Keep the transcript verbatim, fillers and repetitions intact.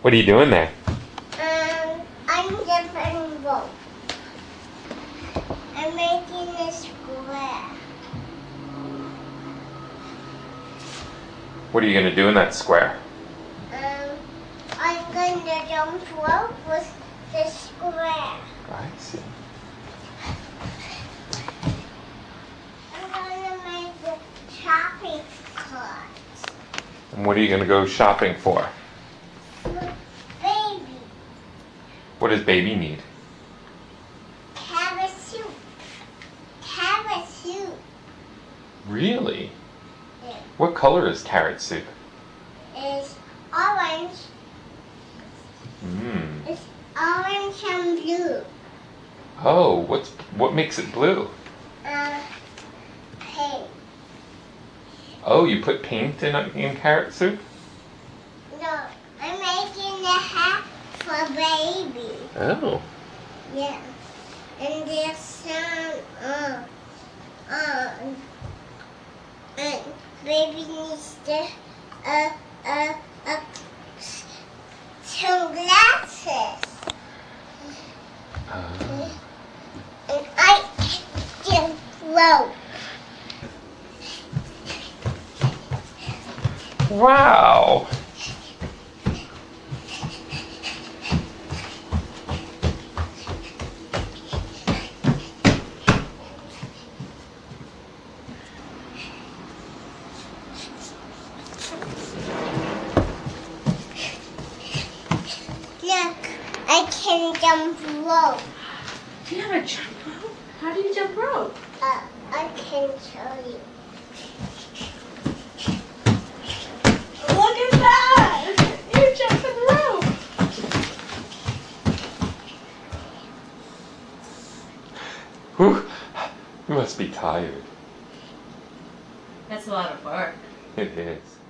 What are you doing there? Um, I'm jumping rope. I'm making a square. What are you going to do in that square? Um, I'm going to jump rope with the square. I see. I'm going to make the shopping cart. And what are you going to go shopping for? Baby. What does baby need? Carrot soup. Carrot soup. Really? Yeah. What color is carrot soup? It's orange. Mmm. It's orange and blue. Oh, what's what makes it blue? Uh, pink. Oh, you put paint in in carrot soup? No, I'm making the hat for baby. Oh. Yeah. And there's some, uh, uh, and baby needs the, uh, uh, uh, some glasses. Uh, And I can rope. wow. Look, I can jump rope. Do you know how to jump rope? How do you jump rope? Uh, I can show you. Look at that! You're jumping rope! Whew. You must be tired. That's a lot of work. It is.